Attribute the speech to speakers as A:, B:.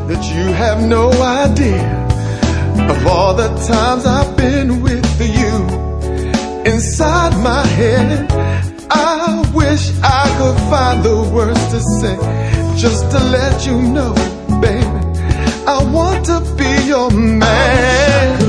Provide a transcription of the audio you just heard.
A: that you have no idea of all the times I've been with you. Inside my head, I wish I could find the words to say, just to let you know, baby, I want to be your man.